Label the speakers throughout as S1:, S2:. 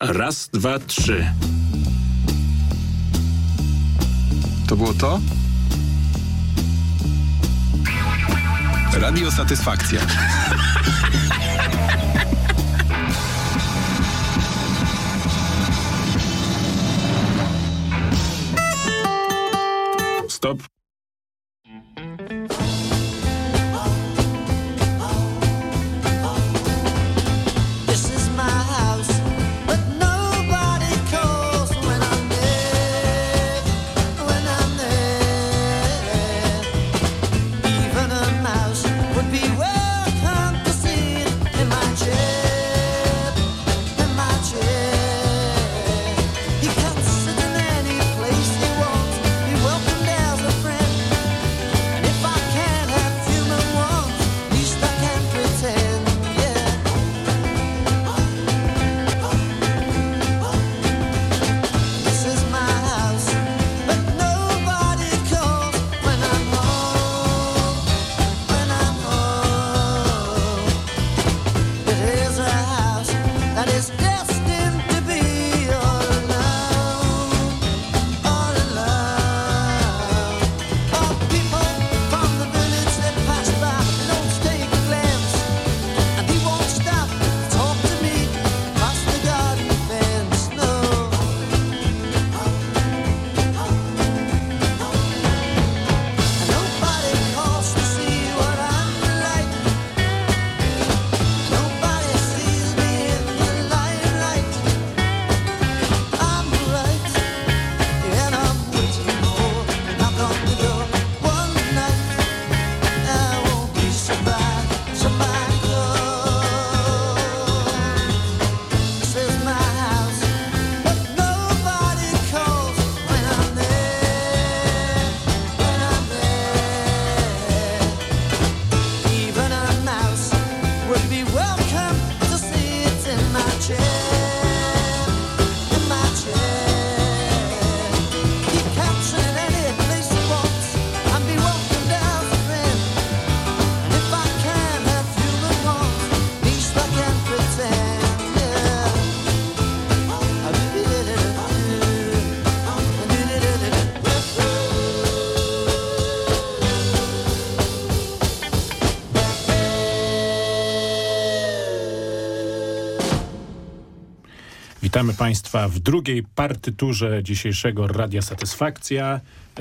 S1: Raz, dwa, trzy.
S2: To było to? Radio Satysfakcja.
S1: Stop. Witamy Państwa w drugiej partyturze dzisiejszego Radia Satysfakcja.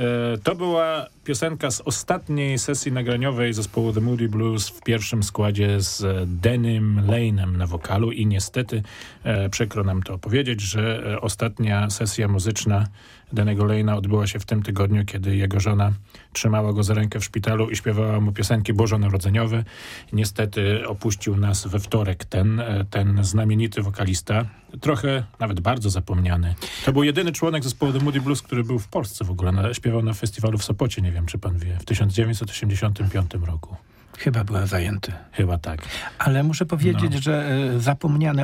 S1: To była piosenka z ostatniej sesji nagraniowej zespołu The Moody Blues w pierwszym składzie z Denim Lane'em na wokalu i niestety przykro nam to powiedzieć, że ostatnia sesja muzyczna Dennego Lane'a odbyła się w tym tygodniu, kiedy jego żona trzymała go za rękę w szpitalu i śpiewała mu piosenki bożonarodzeniowe. Niestety opuścił nas we wtorek ten znamienity wokalista, trochę nawet bardzo zapomniany. To był jedyny członek zespołu The Moody Blues, który był w Polsce w ogóle. Śpiewał na festiwalu w Sopocie, nie wiem czy pan wie, w 1985 roku.
S3: Chyba byłem zajęty.
S1: Chyba tak.
S3: Ale muszę powiedzieć, że zapomniany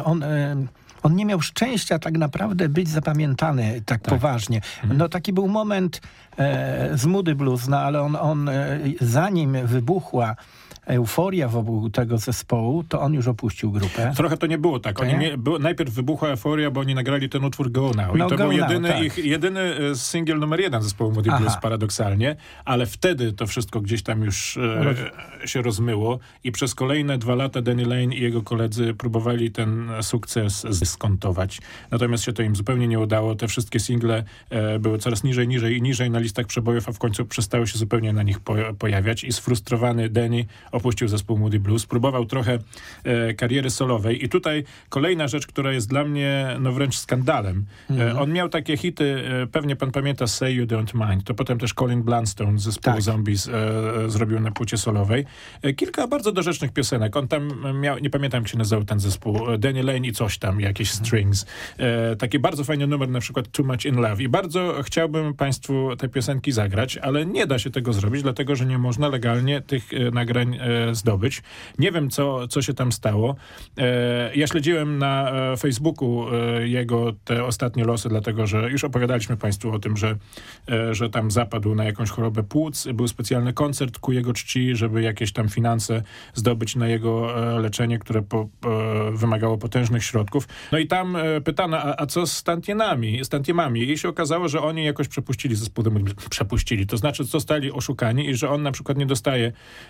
S3: on nie miał szczęścia tak naprawdę być zapamiętany tak poważnie. No taki był moment z Moody Blues, no ale on zanim wybuchła euforia wokół tego zespołu, to on już opuścił grupę.
S1: Trochę to nie było tak. Najpierw wybuchła euforia, bo oni nagrali ten utwór Go Now. I to był jedyny singiel numer 1 zespołu Moody Blues, paradoksalnie. Ale wtedy to wszystko gdzieś tam już się rozmyło i przez kolejne 2 lata Denny Lane i jego koledzy próbowali ten sukces zdyskontować. Natomiast się to im zupełnie nie udało. Te wszystkie single były coraz niżej na listach przebojów, a w końcu przestały się zupełnie na nich pojawiać i sfrustrowany Denny opuścił zespół Moody Blues, próbował trochę kariery solowej i tutaj kolejna rzecz, która jest dla mnie wręcz skandalem. On miał takie hity, pewnie pan pamięta Say You Don't Mind, to potem też Colin Blunstone z zespołu Zombies zrobił na płycie solowej. Kilka bardzo dorzecznych piosenek. On tam miał, nie pamiętam jak się nazywał ten zespół, Denny Lane i coś tam, jakieś strings. Taki bardzo fajny numer, na przykład Too Much in Love i bardzo chciałbym państwu te piosenki zagrać, ale nie da się tego zrobić, dlatego, że nie można legalnie tych nagrań zdobyć. Nie wiem, co się tam stało. Ja śledziłem na Facebooku jego te ostatnie losy, dlatego że już opowiadaliśmy Państwu o tym, że tam zapadł na jakąś chorobę płuc. Był specjalny koncert ku jego czci, żeby jakieś tam finanse zdobyć na jego leczenie, które wymagało potężnych środków. No i tam pytano, a co z tantiemami? I się okazało, że oni jakoś przepuścili zespół The Moody Blues. Przepuścili. To znaczy, zostali oszukani i że on na przykład nie dostaje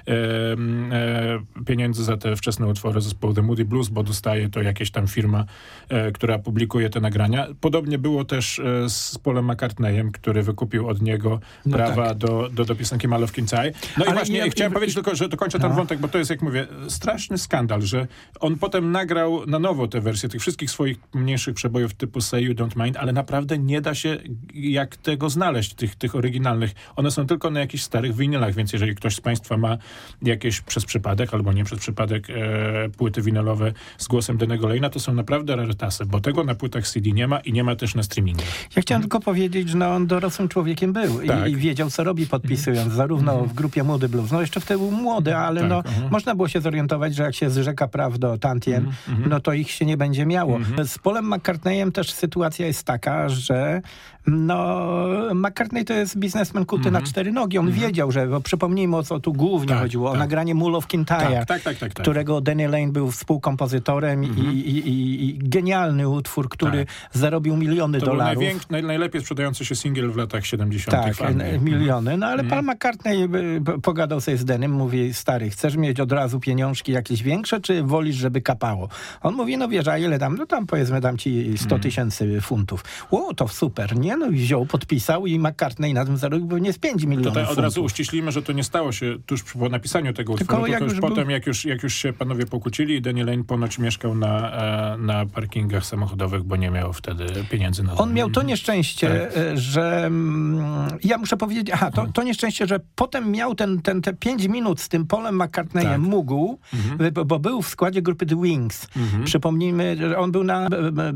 S1: pieniędzy za te wczesne utwory zespołu The Moody Blues, bo dostaje to jakieś tam firma, która publikuje te nagrania. Podobnie było też z Paulem McCartneyem, który wykupił od niego prawa do piosenki My Love Can Die. No i właśnie chciałem powiedzieć tylko, że dokończę ten wątek, bo to jest, jak mówię, straszny skandal, że on potem nagrał na nowo te wersje tych wszystkich swoich mniejszych przebojów typu Say You Don't Mind, ale naprawdę nie da się jak tego znaleźć, tych oryginalnych. One są tylko na jakichś starych winylach, więc jeżeli ktoś z Państwa ma jakieś przez przypadek albo nie przez przypadek płyty winylowe z głosem Danny'ego Lane'a, to są naprawdę rarytasy, bo tego na płytach CD nie ma i nie ma też na streamingu.
S3: Ja chciałem tylko powiedzieć, że on dorosłym człowiekiem był i wiedział, co robi, podpisując zarówno w grupie Moody Blues. No jeszcze wtedy był młody, ale można było się zorientować, że jak się zrzeka praw do tantiem, no to ich się nie będzie miało. Z Paulem McCartneyem też sytuacja jest taka, że McCartney to jest biznesmen kuty na cztery nogi. On wiedział, że, bo przypomnijmy, o co tu głównie chodziło, o nagranie My Love Can Die, którego Danny Lane był współkompozytorem i genialny utwór, który zarobił miliony dolarów.
S1: To był najlepiej sprzedający się singiel w latach 70.
S3: Miliony. No ale Paul McCartney pogadał sobie z Denym, mówi, stary, chcesz mieć od razu pieniążki jakieś większe, czy wolisz, żeby kapało? On mówi, no wiesz, a ile dam? No tam powiedzmy, dam ci 100 000 funtów. To super, nie? No i wziął, podpisał i McCartney na tym zarobił pewnie z 5 milionów
S1: Tutaj
S3: funtów.
S1: Od razu uściślimy, że to nie stało się tuż po napisaniu tego utworu, tylko już potem, jak już się panowie pokłócili, Danny Lane ponoć mieszkał na parkingach samochodowych, bo nie miał wtedy pieniędzy na to.
S3: On miał to nieszczęście, że ja muszę powiedzieć, to nieszczęście, że potem miał te 5 minut z tym Paulem McCartneyem mógł, bo był w składzie grupy The Wings. Przypomnijmy, że on był na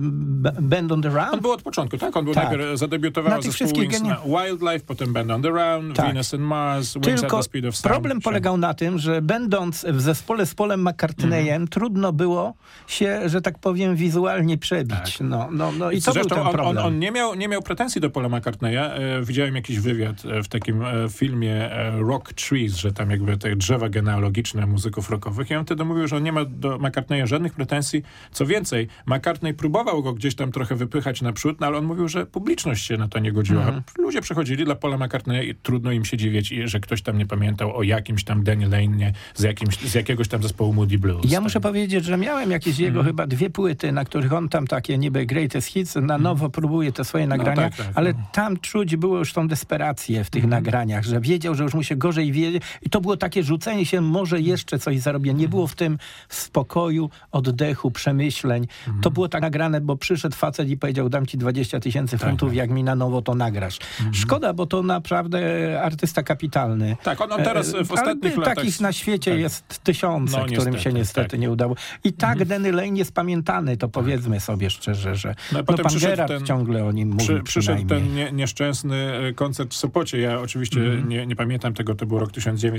S3: Band on the Run.
S1: On był od początku, tak? On był najpierw zadebiutował zespół Wings na Wildlife, potem Band on the Run, Venus and Mars, Wings at the Speed of Sound.
S3: Problem polegał na tym, że będąc w zespole z Paulem McCartneyem, trudno było się, że tak powiem, wizualnie przebić. Tak. No i to
S1: zresztą
S3: był ten problem.
S1: On nie miał pretensji do Paula McCartneya. Widziałem jakiś wywiad w takim filmie Rock Trees, że tam jakby te drzewa genealogiczne muzyków rockowych. I on wtedy mówił, że on nie ma do McCartneya żadnych pretensji. Co więcej, McCartney próbował go gdzieś tam trochę wypychać naprzód, no ale on mówił, że publiczność się na to nie godziła. Ludzie przechodzili dla Paula McCartneya i trudno im się dziwić, że ktoś tam nie pamiętał o jakimś tam Danny Lane z jakiegoś tam zespołu Moody Blues.
S3: Ja muszę powiedzieć, że miałem jakieś jego chyba 2 płyty, na których on tam takie niby greatest hits, na nowo próbuje te swoje nagrania, ale tam czuć było już tą desperację w tych nagraniach, że wiedział, że już mu się gorzej wiedzie i to było takie rzucenie się, może jeszcze coś zarobię. Nie było w tym spokoju, oddechu, przemyśleń. To było tak nagrane, bo przyszedł facet i powiedział, dam ci 20 000 funtów, jak mi na nowo to nagrasz. Szkoda, bo to naprawdę artysta kapitalny.
S1: Tak, on teraz w ostatnich latach...
S3: Takich na świecie jest tysiące, którym się niestety nie udało. I Danny Lane jest pamiętany, to powiedzmy sobie szczerze, że pan Gerard ciągle o nim mówi.
S1: Przyszedł ten nieszczęsny koncert w Sopocie. Ja oczywiście nie pamiętam tego, to był rok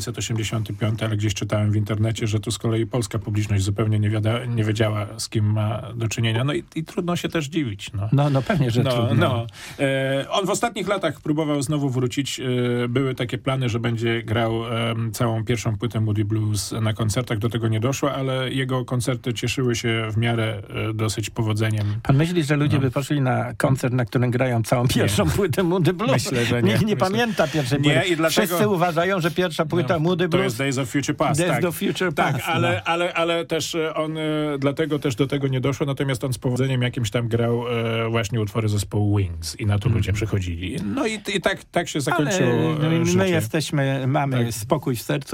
S1: 1985, ale gdzieś czytałem w internecie, że tu z kolei polska publiczność zupełnie nie wiedziała, z kim ma do czynienia. No i trudno się też dziwić.
S3: No pewnie, że trudno.
S1: On w ostatnich latach próbował znowu wrócić. Były takie plany, że będzie grał całą pierwszą płytę Moody Blues na koncertach. Do tego nie doszło, ale jego koncerty cieszyły się w miarę dosyć powodzeniem.
S3: Pan myśli, że ludzie by poszli na koncert, na którym grają całą pierwszą płytę Moody Blues?
S1: Myślę, że nie.
S3: Nikt nie pamięta pierwszej płyty. I dlatego... Wszyscy uważają, że pierwsza płyta Moody Blues...
S1: To jest Days of Future Past.
S3: Days of Future Past.
S1: Ale też on, dlatego też do tego nie doszło, natomiast on z powodzeniem jakimś tam grał właśnie utwory zespołu Wings i na to ludzie przychodzili. No i tak się zakończyło życie.
S3: My mamy spokój w sercu,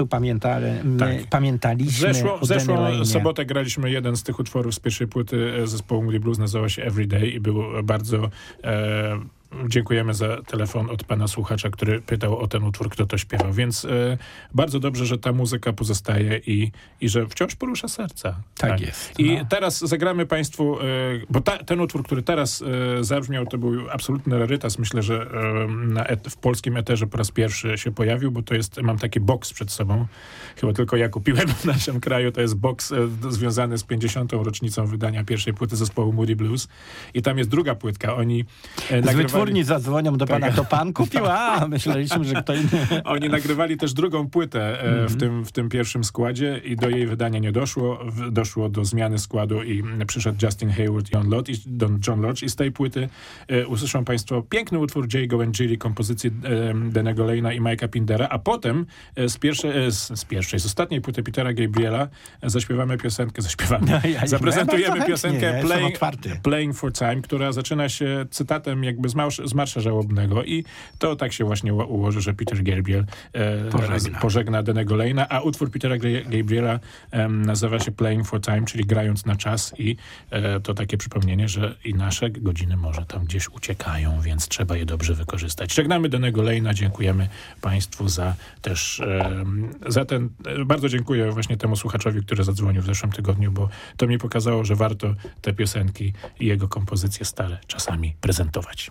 S3: pamiętaliśmy
S1: w zeszłą sobotę graliśmy jeden z tych utworów z pierwszej płyty zespołu Moody Blues, nazywał się Everyday i był bardzo dziękujemy za telefon od pana słuchacza, który pytał o ten utwór, kto to śpiewał. Więc bardzo dobrze, że ta muzyka pozostaje i że wciąż porusza serca.
S3: Tak jest.
S1: I teraz zagramy państwu, bo ten utwór, który teraz zabrzmiał, to był absolutny rarytas. Myślę, że w polskim eterze po raz pierwszy się pojawił, bo to jest, mam taki boks przed sobą. Chyba tylko ja kupiłem w naszym kraju. To jest boks związany z 50. rocznicą wydania pierwszej płyty zespołu Moody Blues. I tam jest druga płytka. Oni
S3: z wytwórni zadzwonią do pana, to pan kupił? Myśleliśmy, że kto inny.
S1: Oni nagrywali też drugą płytę w tym pierwszym składzie i do jej wydania nie doszło. Doszło do zmiany składu i przyszedł Justin Hayward i John Lodge. I z tej płyty usłyszą państwo piękny utwór Jago and Jilly, kompozycji Danego Lane'a i Mike'a Pindera, a potem z ostatniej płyty Petera Gabriela zaprezentujemy piosenkę Playing for Time, która zaczyna się cytatem jakby z Marsza Żałobnego i to tak się właśnie ułoży, że Peter Gabriel pożegna Danego Lane'a, a utwór Petera Gabriela nazywa się Playing for Time, czyli grając na czas i to takie przypomnienie, że i nasze godziny może tam gdzieś uciekają, więc trzeba je dobrze wykorzystać. Żegnamy Danego Lane'a, dziękujemy państwu za ten, bardzo dziękuję właśnie temu słuchaczowi, który zadzwonił w zeszłym tygodniu, bo to mi pokazało, że warto te piosenki i jego kompozycje stare czasami prezentować.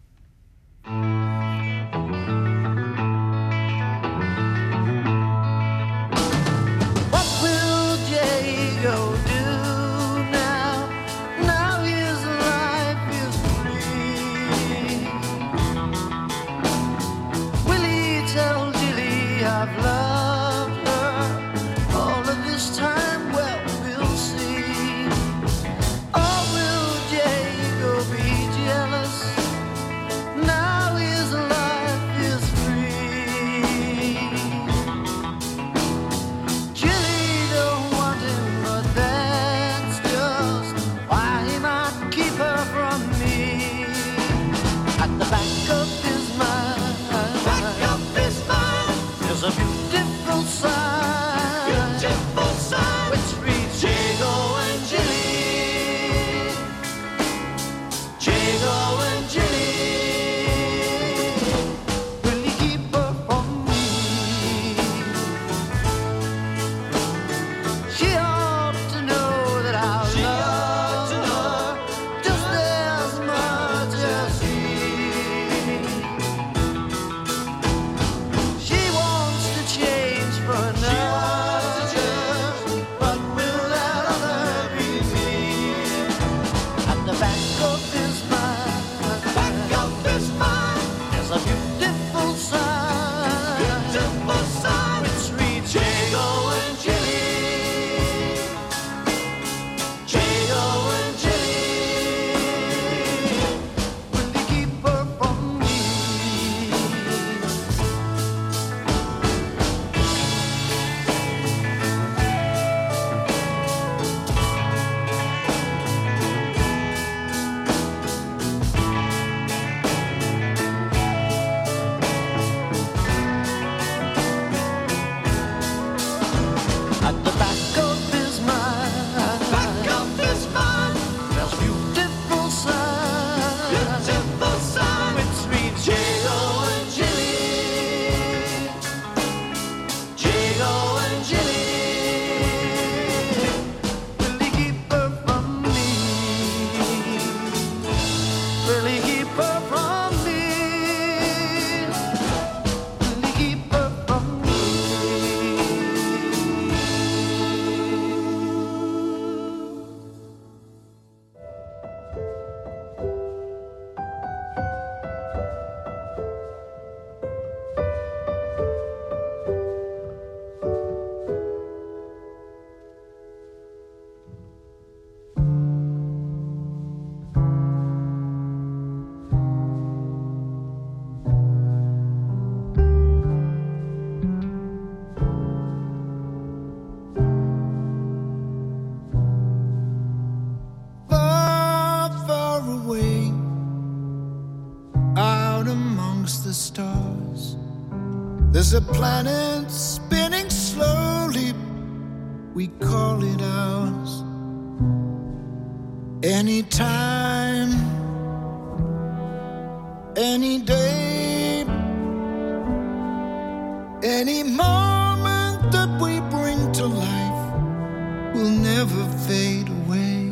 S4: There's a planet spinning slowly, we call it ours. Anytime any day, any moment that we bring to life will never fade away.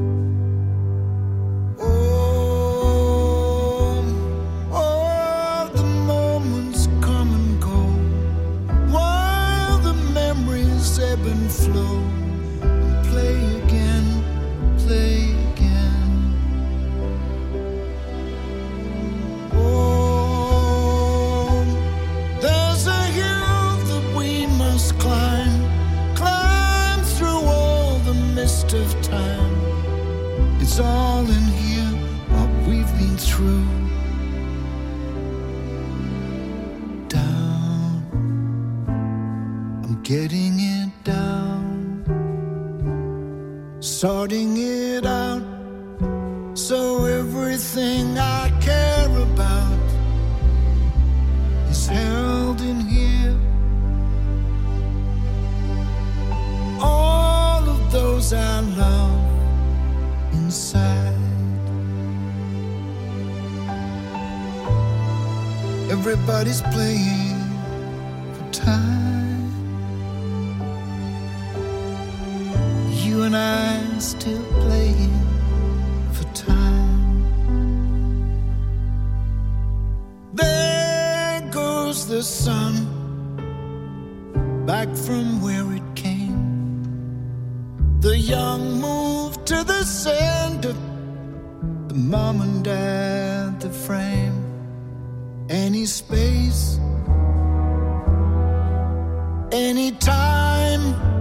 S4: Oh, the moments come and go while the memories ebb and flow and play again, play again. Of time, it's all in here, what we've been through. Down, I'm getting it down, sorting it out, so everything I care about is held in here. Those I love inside. Everybody's playing for time. You and I still playing for time. There goes the sun, back from where it came. The young move to the center, the mom and dad, the frame. Any space, any time,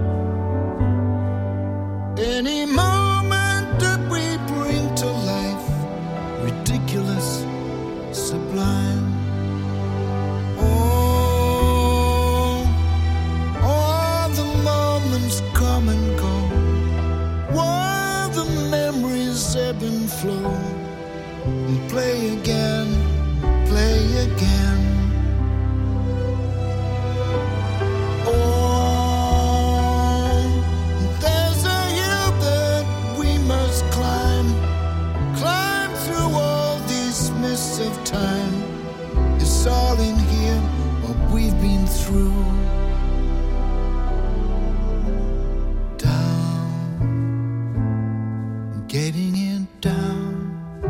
S4: any moment that we bring to life, ridiculous, sublime. Oh, all the moments come and go while the memories ebb and flow and play again, play again. Oh, there's a hill that we must climb, climb through all these mists of time. It's all in here, what we've been through. Getting it down,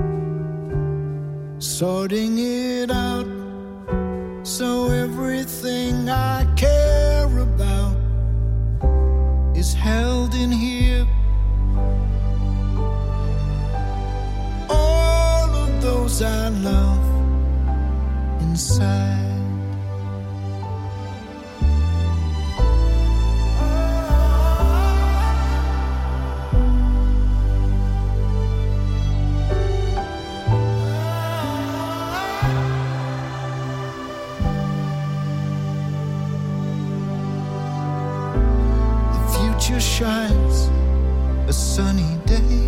S4: sorting it out, so everything I care about is held in here. All of those I love inside. Shines a sunny day,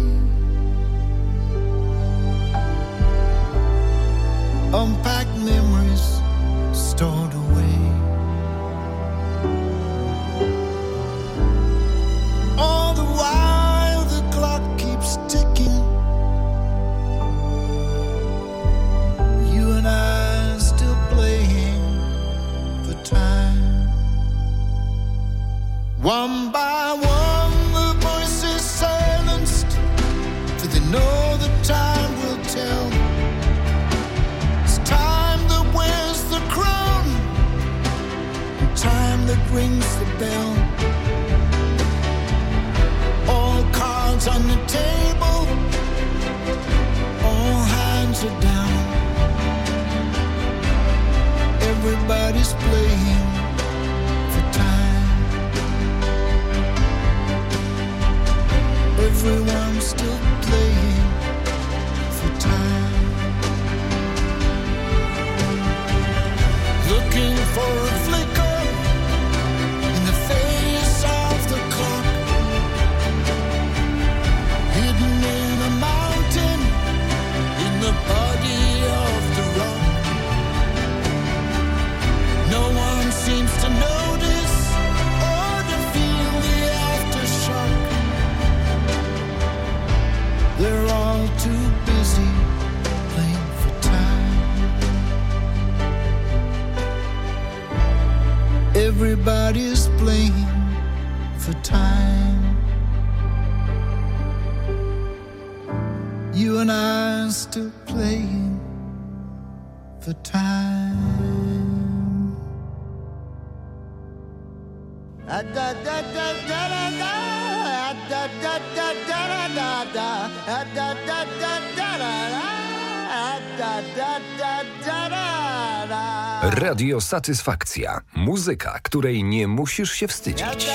S4: unpacked memories stored away. All the while the clock keeps ticking, you and I still playing for time. One by one the voices silenced, for they know the time will tell. It's time that wears the crown, and time that rings the bell. All cards on the table, all hands are down. Everybody's playing for time. Everyone's still playing for time. Looking for a flicker in the face everybody's playing for time. You and I are still playing for time. Da da da da da da da da da da da da da da da da.
S5: Radio Satysfakcja. Muzyka, której nie musisz się wstydzić.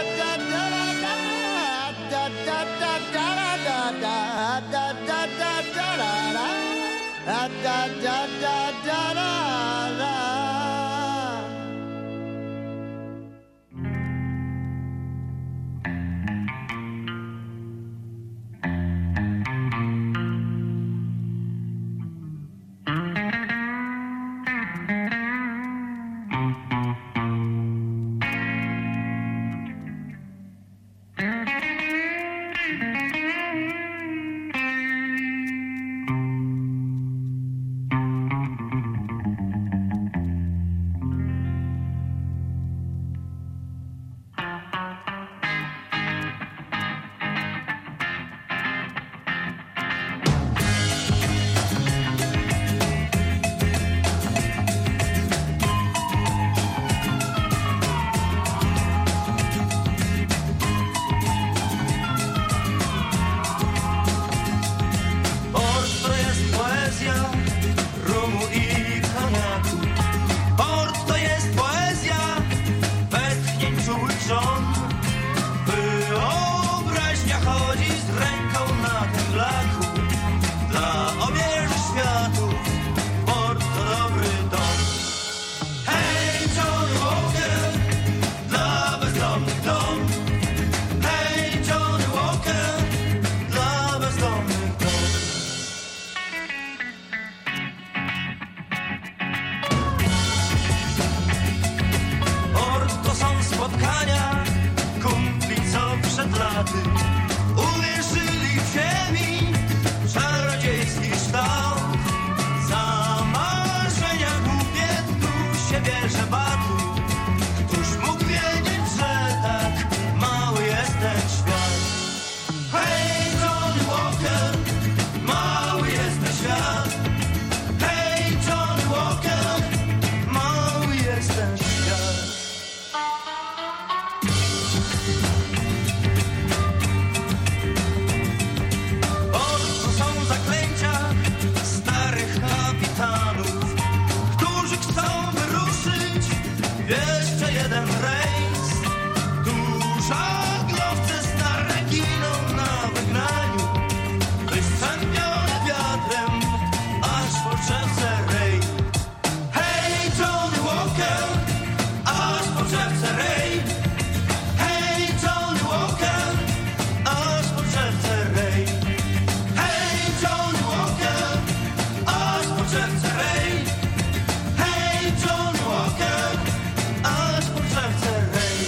S6: Uwierzyli w ziemi czarodziejski kształt. Za marzenia głupie tu się bierze batu. Któż mógł wiedzieć, że tak mały jest ten świat? Hej, Johnny Walker, mały jest ten świat. Hej, Johnny Walker, mały jest ten świat. Jeszcze jeden rejs. Tu żaglowce stare giną na wygnaniu, wystrzępione wiatrem, aż po drzewce rej. Hej, Johnny Walker, aż po drzewce rej. Hej, Johnny Walker, aż po drzewce rej. Hej, Johnny Walker, aż po drzewce rej. Hej, Johnny Walker, aż po drzewce rej.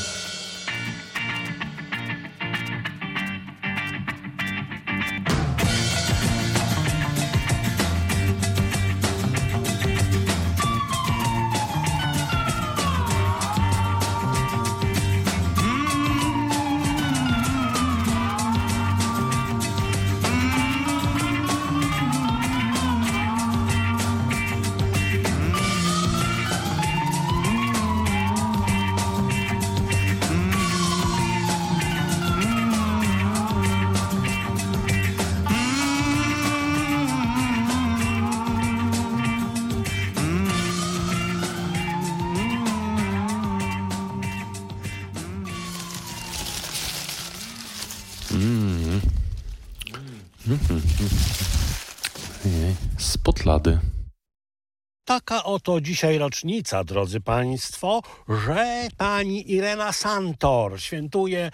S7: Spod lady.
S8: Taka oto dzisiaj rocznica, drodzy państwo, że pani Irena Santor świętuje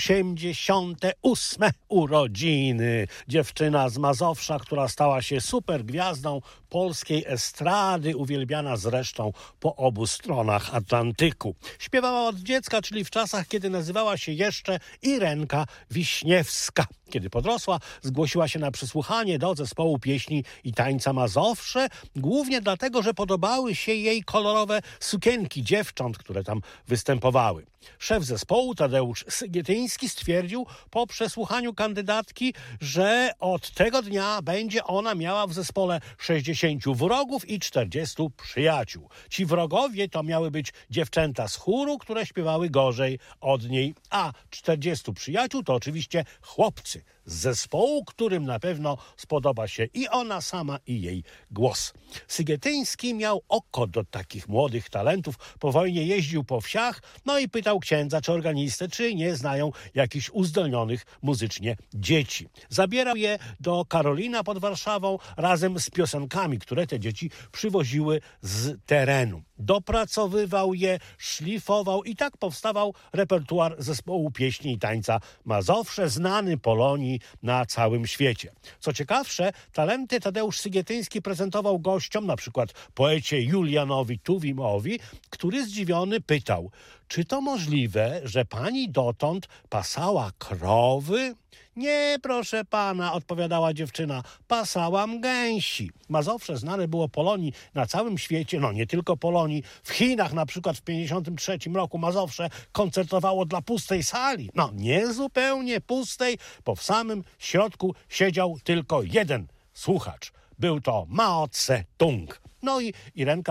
S8: 88. urodziny. Dziewczyna z Mazowsza, która stała się supergwiazdą polskiej estrady, uwielbiana zresztą po obu stronach Atlantyku. Śpiewała od dziecka, czyli w czasach, kiedy nazywała się jeszcze Irenka Wiśniewska. Kiedy podrosła, zgłosiła się na przysłuchanie do zespołu pieśni i tańca Mazowsze, głównie dlatego, że podobały się jej kolorowe sukienki dziewcząt, które tam występowały. Szef zespołu Tadeusz Sygietyński stwierdził po przesłuchaniu kandydatki, że od tego dnia będzie ona miała w zespole 60 wrogów i 40 przyjaciół. Ci wrogowie to miały być dziewczęta z chóru, które śpiewały gorzej od niej, a 40 przyjaciół to oczywiście chłopcy z zespołu, którym na pewno spodoba się i ona sama, i jej głos. Sygietyński miał oko do takich młodych talentów. Po wojnie jeździł po wsiach, no i pytał księdza czy organistę, czy nie znają jakichś uzdolnionych muzycznie dzieci. Zabierał je do Karolina pod Warszawą razem z piosenkami, które te dzieci przywoziły z terenu. Dopracowywał je, szlifował i tak powstawał repertuar zespołu pieśni i tańca Mazowsze, znany Polonii na całym świecie. Co ciekawsze, talenty Tadeusz Sygietyński prezentował gościom, na przykład poecie Julianowi Tuwimowi, który zdziwiony pytał: czy to możliwe, że pani dotąd pasała krowy? Nie, proszę pana, odpowiadała dziewczyna, pasałam gęsi. Mazowsze znane było Polonii na całym świecie, no nie tylko Polonii. W Chinach na przykład w 1953 roku Mazowsze koncertowało dla pustej sali. No nie zupełnie pustej, bo w samym środku siedział tylko jeden słuchacz. Był to Mao Tse-tung. No i Irenka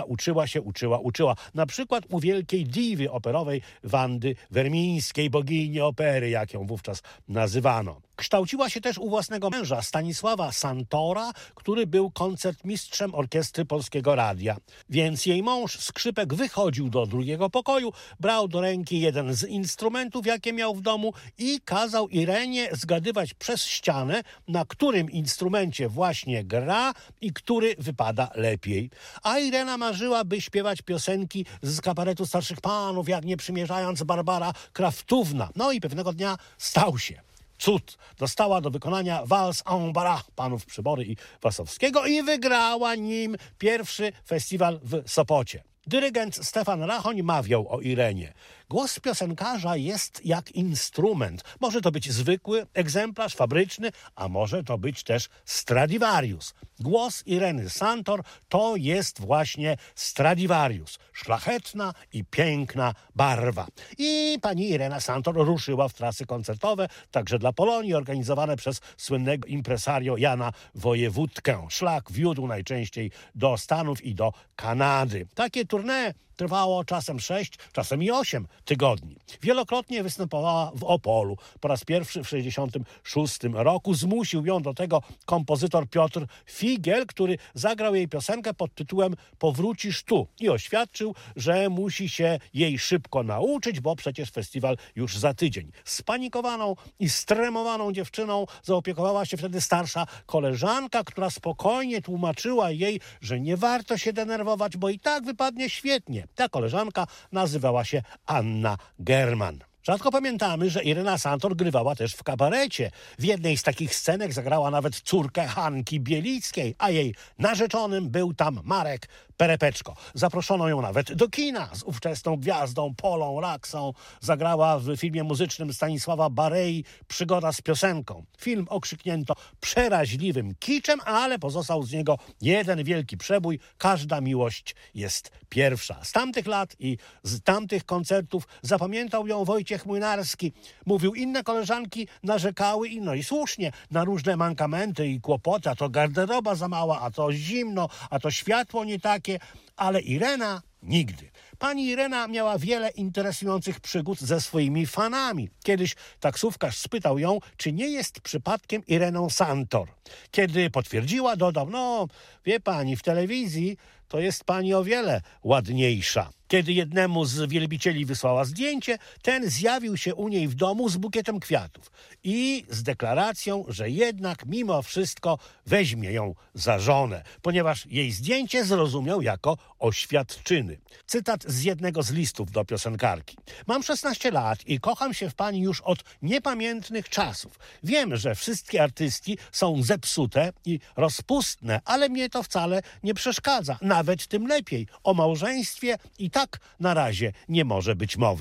S8: uczyła. Na przykład u wielkiej diwy operowej Wandy Wermińskiej, bogini opery, jak ją wówczas nazywano. Kształciła się też u własnego męża, Stanisława Santora, który był koncertmistrzem orkiestry Polskiego Radia. Więc jej mąż, skrzypek, wychodził do drugiego pokoju, brał do ręki jeden z instrumentów, jakie miał w domu i kazał Irenie zgadywać przez ścianę, na którym instrumencie właśnie gra i który wypada lepiej. A Irena marzyła, by śpiewać piosenki z kabaretu starszych panów, jak nie przymierzając Barbara Kraftówna. No i pewnego dnia stał się cud. Dostała do wykonania wals en barach panów Przybory i Wasowskiego i wygrała nim pierwszy festiwal w Sopocie. Dyrygent Stefan Rachoń mawiał o Irenie: głos piosenkarza jest jak instrument. Może to być zwykły egzemplarz fabryczny, a może to być też Stradivarius. Głos Ireny Santor to jest właśnie Stradivarius. Szlachetna i piękna barwa. I pani Irena Santor ruszyła w trasy koncertowe, także dla Polonii, organizowane przez słynnego impresario Jana Wojewódkę. Szlak wiódł najczęściej do Stanów i do Kanady. Takie tournée trwało czasem 6, czasem i 8 tygodni. Wielokrotnie występowała w Opolu. Po raz pierwszy w 1966 roku zmusił ją do tego kompozytor Piotr Figiel, który zagrał jej piosenkę pod tytułem Powrócisz tu i oświadczył, że musi się jej szybko nauczyć, bo przecież festiwal już za tydzień. Spanikowaną i stremowaną dziewczyną zaopiekowała się wtedy starsza koleżanka, która spokojnie tłumaczyła jej, że nie warto się denerwować, bo i tak wypadnie świetnie. Ta koleżanka nazywała się Anna German. Rzadko pamiętamy, że Irena Santor grywała też w kabarecie. W jednej z takich scenek zagrała nawet córkę Hanki Bielickiej, a jej narzeczonym był tam Marek Perepeczko. Zaproszono ją nawet do kina z ówczesną gwiazdą Polą Raksą. Zagrała w filmie muzycznym Stanisława Barei Przygoda z piosenką. Film okrzyknięto przeraźliwym kiczem, ale pozostał z niego jeden wielki przebój. Każda miłość jest pierwsza. Z tamtych lat i z tamtych koncertów zapamiętał ją Wojciech Młynarski. Mówił, inne koleżanki narzekały, no i słusznie, na różne mankamenty i kłopoty. A to garderoba za mała, a to zimno, a to światło nie takie. Ale Irena nigdy. Pani Irena miała wiele interesujących przygód ze swoimi fanami. Kiedyś taksówkarz spytał ją, czy nie jest przypadkiem Ireną Santor. Kiedy potwierdziła, dodał, no wie pani, w telewizji to jest pani o wiele ładniejsza. Kiedy jednemu z wielbicieli wysłała zdjęcie, ten zjawił się u niej w domu z bukietem kwiatów i z deklaracją, że jednak mimo wszystko weźmie ją za żonę, ponieważ jej zdjęcie zrozumiał jako oświadczyny. Cytat z jednego z listów do piosenkarki. Mam 16 lat i kocham się w pani już od niepamiętnych czasów. Wiem, że wszystkie artystki są zepsute i rozpustne, ale mnie to wcale nie przeszkadza. Nawet tym lepiej. O małżeństwie i tak na razie nie może być mowy.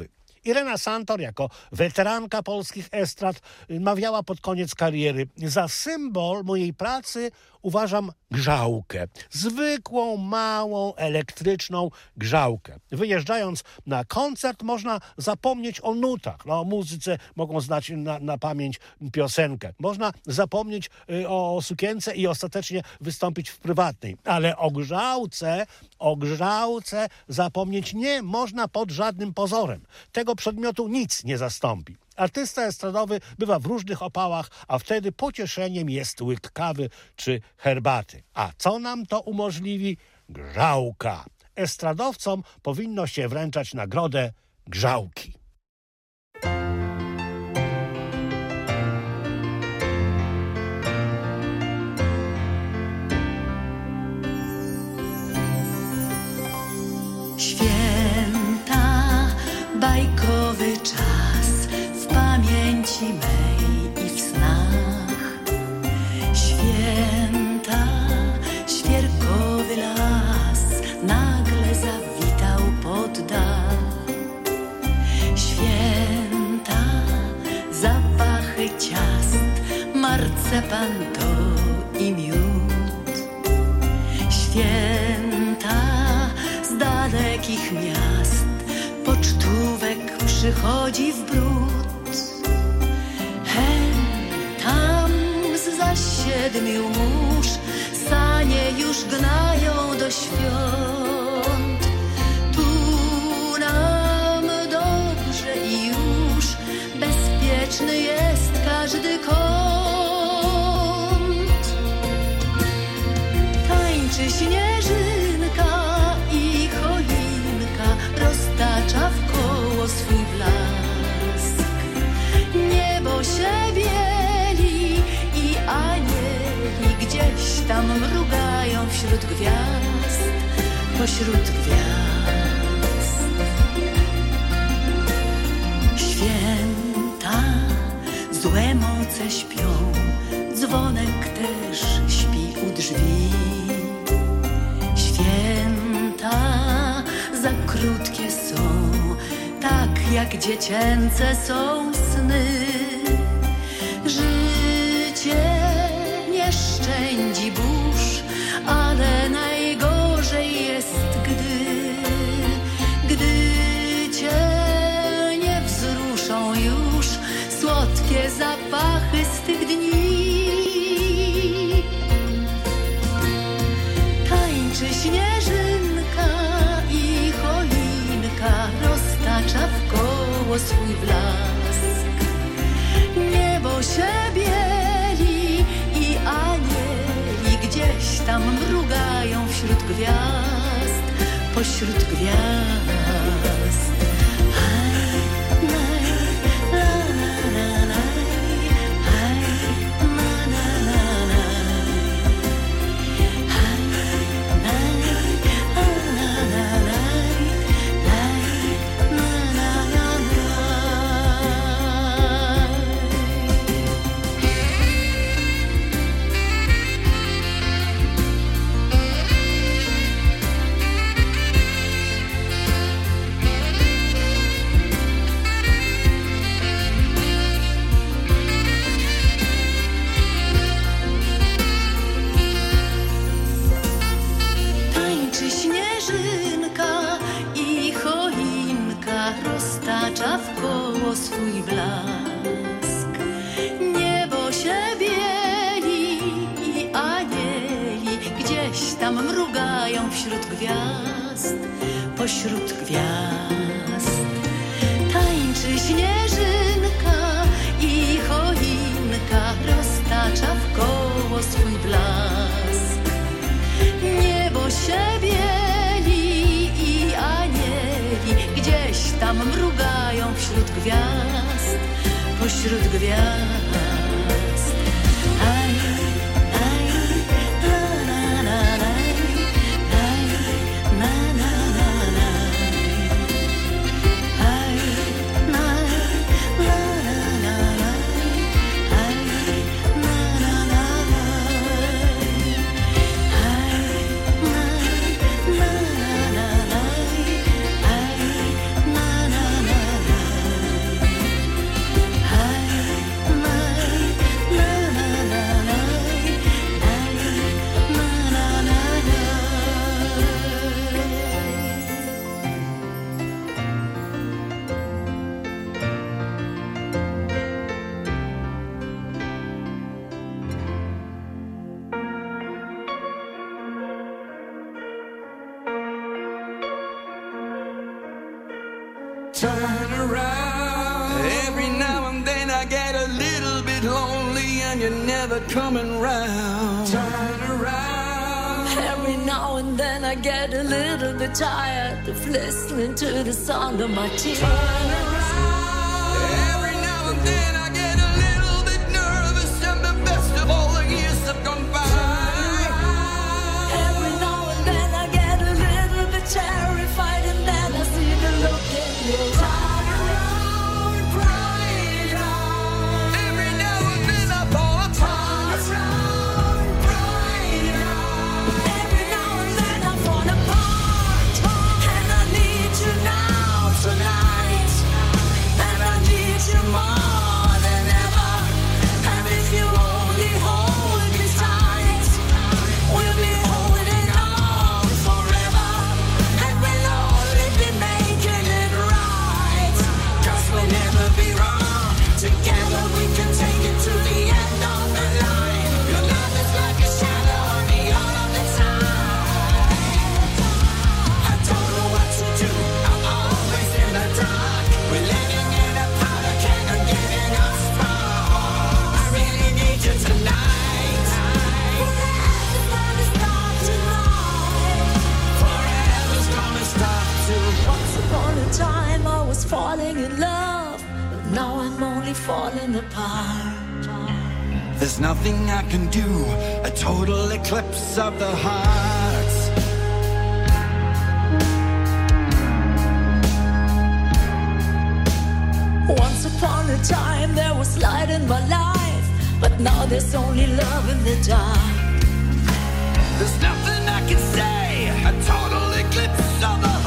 S8: Irena Santor jako weteranka polskich estrad mawiała pod koniec kariery: za symbol mojej pracy uważam grzałkę. Zwykłą, małą, elektryczną grzałkę. Wyjeżdżając na koncert można zapomnieć o nutach. No, o muzyce mogą znać na pamięć piosenkę. Można zapomnieć o sukience i ostatecznie wystąpić w prywatnej. Ale o grzałce zapomnieć nie można pod żadnym pozorem. Tego przedmiotu nic nie zastąpi. Artysta estradowy bywa w różnych opałach, a wtedy pocieszeniem jest łyk kawy czy herbaty. A co nam to umożliwi? Grzałka. Estradowcom powinno się wręczać nagrodę grzałki.
S9: Święta, bajkowy czas w pamięci mej i w snach. Święta, świerkowy las nagle zawitał pod dach. Święta, zapachy ciast, marcepan to i miód. Święta z dalekich miast, pocztówek przychodzi w bród. Hej, tam zza 7 mórz sanie już gnają do świąt. Tu nam dobrze i już bezpieczny jest każdy kąt. Tańczy śnieżynka i choinka, roztacza wkoło swój blask. Niebo się bieli i anieli gdzieś tam mrugają wśród gwiazd, pośród gwiazd. Święta, złe moce śpią, dzwonek też śpi u drzwi. Święta za krótkie są, tak jak dziecięce są sny. Życie nie szczędzi burz, ale najgorzej jest, gdy cię nie wzruszą już słodkie zapachy z tych dni. Tańczy śnieżynka i choinka, roztacza wkoło swój blask. Niebo się bieli i anieli gdzieś tam mrugają wśród gwiazd, pośród gwiazd. Roztacza wkoło swój blask. Niebo się bieli i anieli gdzieś tam mrugają wśród gwiazd, pośród gwiazd. Tańczy śnieżynka i choinka, roztacza wkoło swój blask. Niebo się bieli i anieli gdzieś tam mrugają wśród gwiazd, pośród gwiazd. Aj, aj, la, la, la, la, aj, na, na, na, na. Aj, na, la, la, la, la, aj, na, na, na, na. Aj, na, la, la, la, la, aj, na, na, na, na.
S10: Turn around. Every now and then I get a little bit lonely and you're never coming round. Turn around.
S9: Every now and then I get a little bit tired of listening to the sound of my tears.
S10: Turn around. Every now and then I get a little bit nervous and the best of all the years have gone by.
S9: Every now and then I get a little bit terrified and then I see the look in your eyes. Falling in love, but now I'm only falling apart.
S10: There's nothing I can do, a total eclipse of the heart.
S9: Once upon a time there was light in my life, but now there's only love in the dark.
S10: There's nothing I can say, a total eclipse of the heart.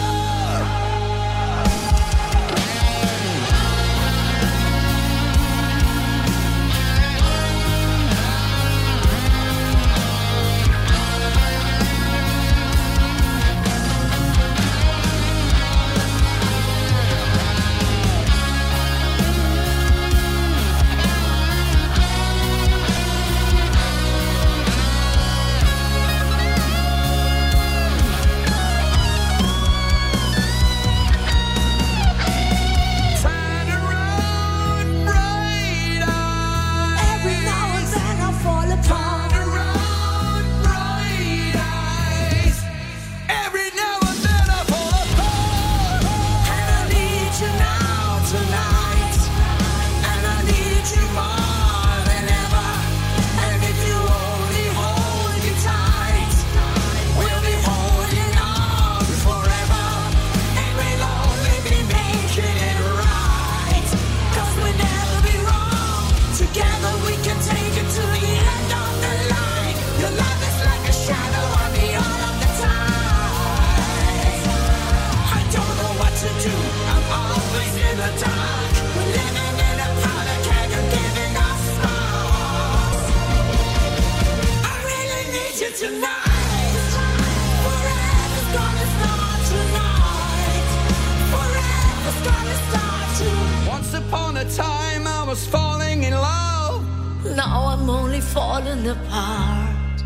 S10: Once upon a time I was falling in love.
S9: Now I'm only falling apart.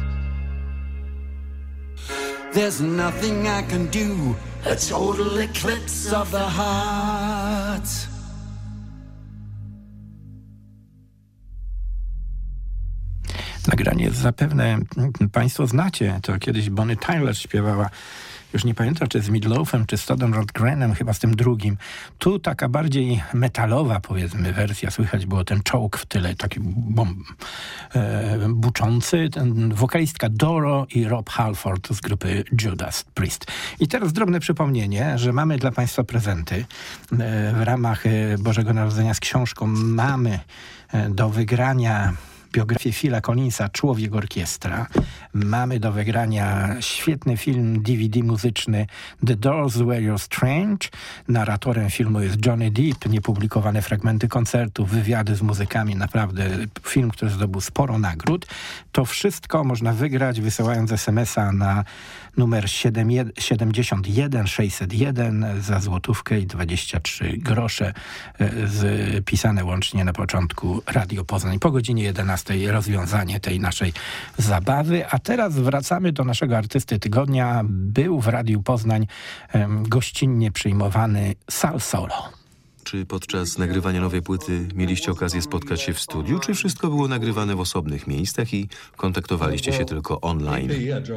S10: There's nothing I can do, a total eclipse of the heart.
S3: Nagranie zapewne Państwo znacie. To kiedyś Bonnie Tyler śpiewała. Już nie pamiętam, czy z Meatloafem, czy z Toddem Rundgrenem, chyba z tym drugim. Tu taka bardziej metalowa, powiedzmy, wersja. Słychać było ten czołg w tyle, taki buczący. Ten wokalistka Doro i Rob Halford z grupy Judas Priest. I teraz drobne przypomnienie, że mamy dla Państwa prezenty. W ramach Bożego Narodzenia z książką mamy do wygrania biografię Phila Collinsa, Człowiek Orkiestra. Mamy do wygrania świetny film DVD muzyczny The Doors Were Your Strange. Narratorem filmu jest Johnny Depp. Niepublikowane fragmenty koncertów, wywiady z muzykami. Naprawdę film, który zdobył sporo nagród. To wszystko można wygrać wysyłając SMS-a na numer 71601 za złotówkę i 23 grosze, pisane łącznie na początku Radio Poznań po godzinie 11. 19:00 rozwiązanie tej naszej zabawy. A teraz wracamy do naszego artysty tygodnia. Był w Radiu Poznań gościnnie przyjmowany Sal Solo.
S11: Czy podczas nagrywania nowej płyty mieliście okazję spotkać się w studiu, czy wszystko było nagrywane w osobnych miejscach i kontaktowaliście się tylko online?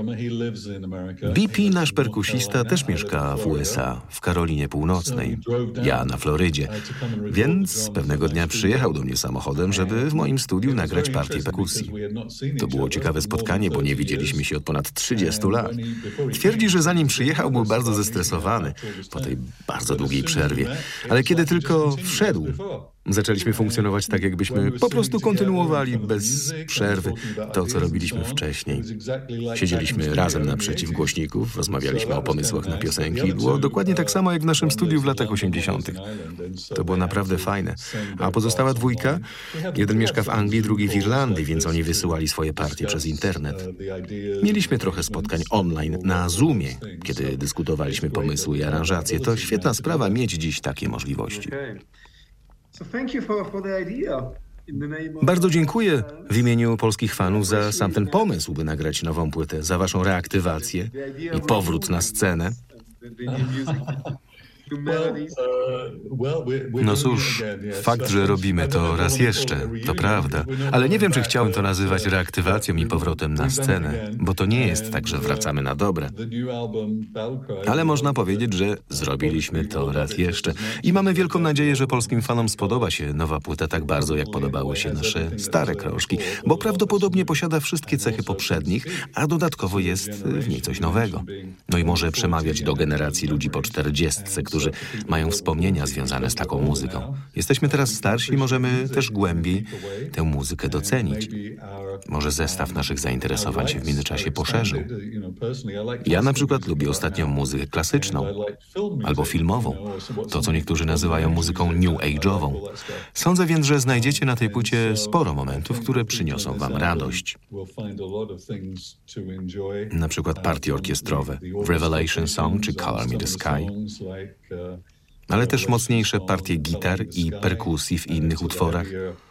S11: BP, nasz perkusista, też mieszka w USA, w Karolinie Północnej, ja na Florydzie, więc pewnego dnia przyjechał do mnie samochodem, żeby w moim studiu nagrać partię perkusji. To było ciekawe spotkanie, bo nie widzieliśmy się od ponad 30 lat. Twierdzi, że zanim przyjechał, był bardzo zestresowany po tej bardzo długiej przerwie, ale kiedy tylko wszedł, zaczęliśmy funkcjonować tak, jakbyśmy po prostu kontynuowali bez przerwy to, co robiliśmy wcześniej. Siedzieliśmy razem naprzeciw głośników, rozmawialiśmy o pomysłach na piosenki. Było dokładnie tak samo jak w naszym studiu w latach 80. To było naprawdę fajne. A pozostała dwójka? Jeden mieszka w Anglii, drugi w Irlandii, więc oni wysyłali swoje partie przez internet. Mieliśmy trochę spotkań online na Zoomie, kiedy dyskutowaliśmy pomysły i aranżacje. To świetna sprawa mieć dziś takie możliwości. Bardzo dziękuję w imieniu polskich fanów za sam ten pomysł, by nagrać nową płytę, za waszą reaktywację i powrót na scenę. No cóż, fakt, że robimy to raz jeszcze, to prawda. Ale nie wiem, czy chciałem to nazywać reaktywacją i powrotem na scenę, bo to nie jest tak, że wracamy na dobre. Ale można powiedzieć, że zrobiliśmy to raz jeszcze. I mamy wielką nadzieję, że polskim fanom spodoba się nowa płyta tak bardzo, jak podobały się nasze stare krążki, bo prawdopodobnie posiada wszystkie cechy poprzednich, a dodatkowo jest w niej coś nowego. No i może przemawiać do generacji ludzi po 40, którzy mają wspomnienia związane z taką muzyką. Jesteśmy teraz starsi i możemy też głębiej tę muzykę docenić. Może zestaw naszych zainteresowań się w międzyczasie poszerzył. Ja na przykład lubię ostatnio muzykę klasyczną albo filmową, to co niektórzy nazywają muzyką new age'ową. Sądzę więc, że znajdziecie na tej płycie sporo momentów, które przyniosą wam radość. Na przykład partie orkiestrowe w Revelation Song czy Color Me the Sky, ale też mocniejsze partie gitar i perkusji w innych utworach,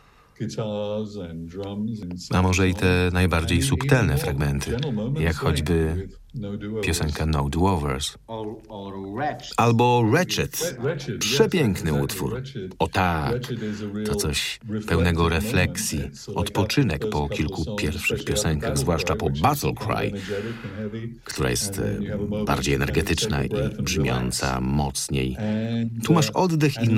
S11: a może i te najbardziej subtelne fragmenty, jak choćby piosenka No Do-Overs. Albo Wretched. Przepiękny utwór. O tak, to coś pełnego refleksji. Odpoczynek po kilku pierwszych piosenkach, zwłaszcza po Battle Cry, która jest bardziej energetyczna i brzmiąca mocniej. Tu masz oddech i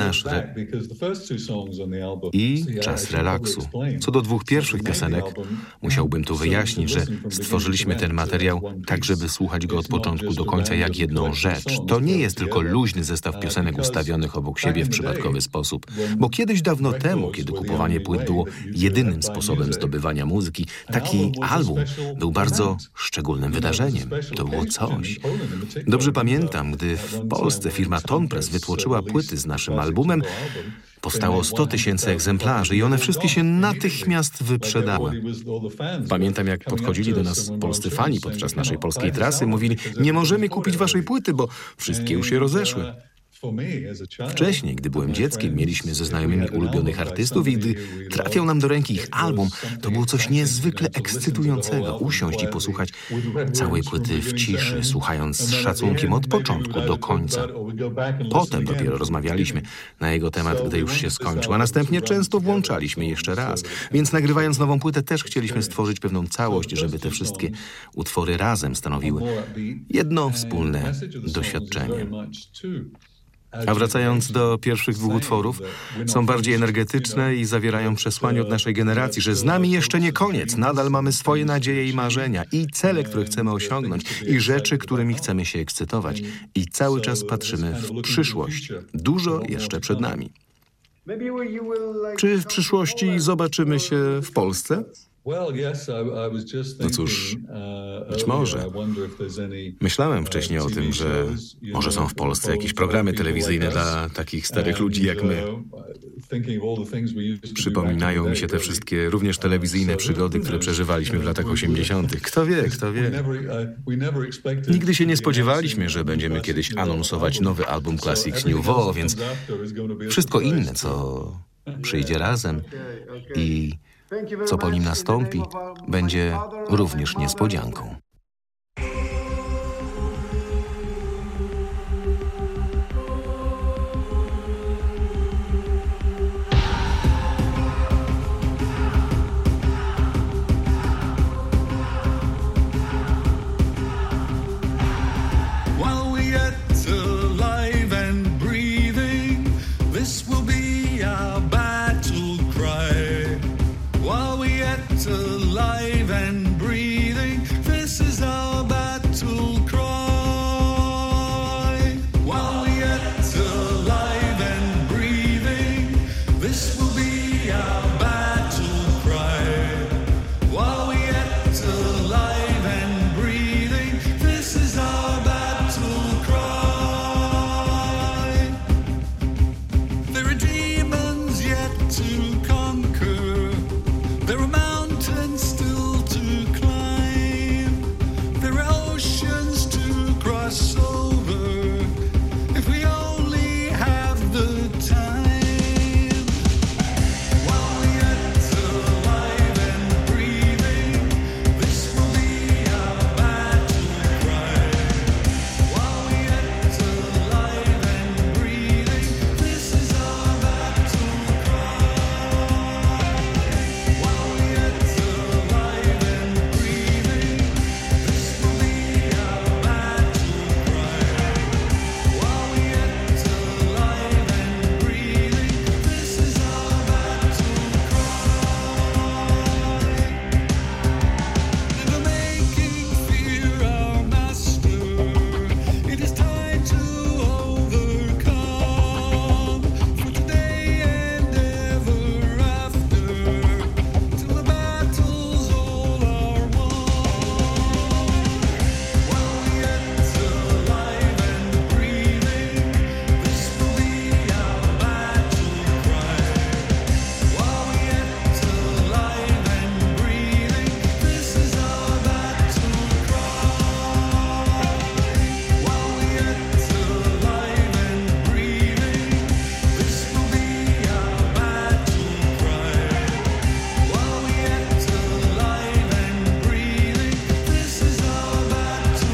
S11: i czas relaksu. Co do dwóch pierwszych piosenek, musiałbym tu wyjaśnić, że stworzyliśmy ten materiał tak, żeby słuchać go od początku do końca jak jedną rzecz. To nie jest tylko luźny zestaw piosenek ustawionych obok siebie w przypadkowy sposób. Bo kiedyś dawno temu, kiedy kupowanie płyt było jedynym sposobem zdobywania muzyki, taki album był bardzo szczególnym wydarzeniem. To było coś. Dobrze pamiętam, gdy w Polsce firma Tonpress wytłoczyła płyty z naszym albumem, powstało 100 000 egzemplarzy i one wszystkie się natychmiast wyprzedały. Pamiętam, jak podchodzili do nas polscy fani podczas naszej polskiej trasy, mówili: nie możemy kupić waszej płyty, bo wszystkie już się rozeszły. Wcześniej, gdy byłem dzieckiem, mieliśmy ze znajomymi ulubionych artystów i gdy trafiał nam do ręki ich album, to było coś niezwykle ekscytującego. Usiąść i posłuchać całej płyty w ciszy, słuchając z szacunkiem od początku do końca. Potem dopiero rozmawialiśmy na jego temat, gdy już się skończył, a następnie często włączaliśmy jeszcze raz. Więc nagrywając nową płytę też chcieliśmy stworzyć pewną całość, żeby te wszystkie utwory razem stanowiły jedno wspólne doświadczenie. A wracając do pierwszych dwóch utworów, są bardziej energetyczne i zawierają przesłanie od naszej generacji, że z nami jeszcze nie koniec, nadal mamy swoje nadzieje i marzenia i cele, które chcemy osiągnąć i rzeczy, którymi chcemy się ekscytować i cały czas patrzymy w przyszłość. Dużo jeszcze przed nami. Czy w przyszłości zobaczymy się w Polsce? No cóż, być może. Myślałem wcześniej o tym, że może są w Polsce jakieś programy telewizyjne dla takich starych ludzi jak my. Przypominają mi się te wszystkie również telewizyjne przygody, które przeżywaliśmy w latach 80. Kto wie, kto wie. Nigdy się nie spodziewaliśmy, że będziemy kiedyś anonsować nowy album Classics Nouveau, więc wszystko inne, co przyjdzie razem i Co po nim nastąpi, będzie również niespodzianką.
S6: Alive and breathing, this is our battle cry. While we yet alive and breathing, this will be our battle cry. While we yet alive and breathing, this is our battle cry. There are demons yet to conquer. There are mountains still to climb. There are oceans to cross over. If we only have the time. While we yet alive and breathing, this will be our battle cry. While we yet alive and breathing, this is our battle cry. While we yet alive and breathing, this will be our battle cry. While we yet alive and breathing, this is our battle cry. Never making fear our master. It is time to overcome. For today and ever after, till the battles all are won. While we yet alive and breathing, this will be our battle cry. While we yet alive and breathing, this is our battle cry. While we yet alive and breathing, this will be our battle cry. While we yet alive and breathing, this is our battle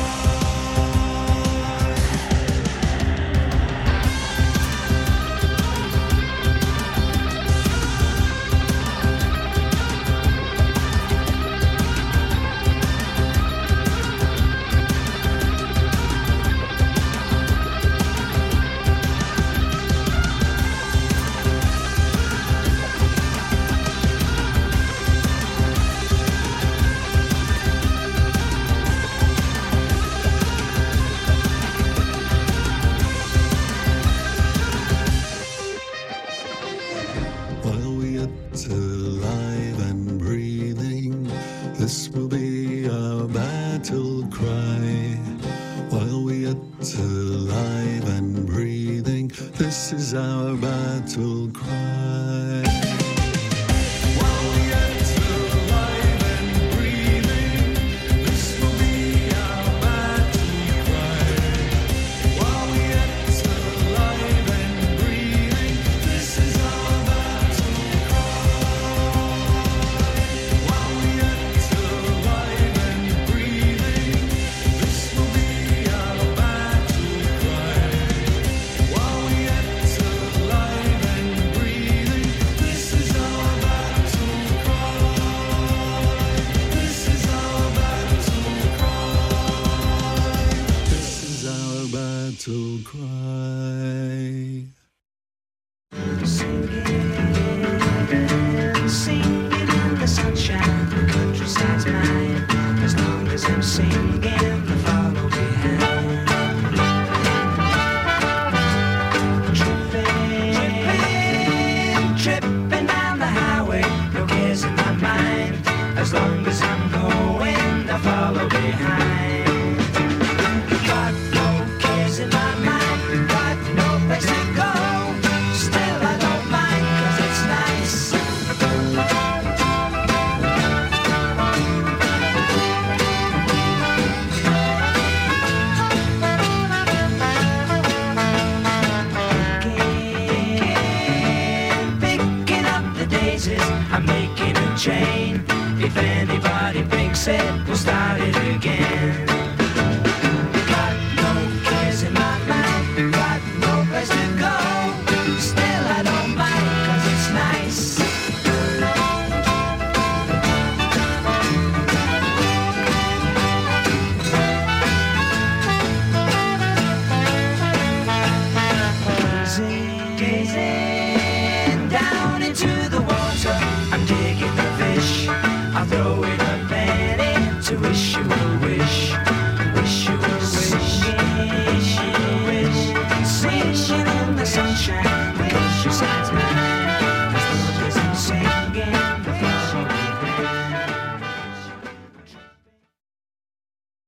S6: While we yet alive and breathing, this will be our battle cry. While we yet alive and breathing, this is our battle cry. While we yet alive and breathing, this will be our battle cry. While we yet alive and breathing, this is our battle cry. While we yet alive and breathing, this will be our battle cry. While we yet alive and breathing, this
S12: chain. If anybody thinks it, we'll start it again.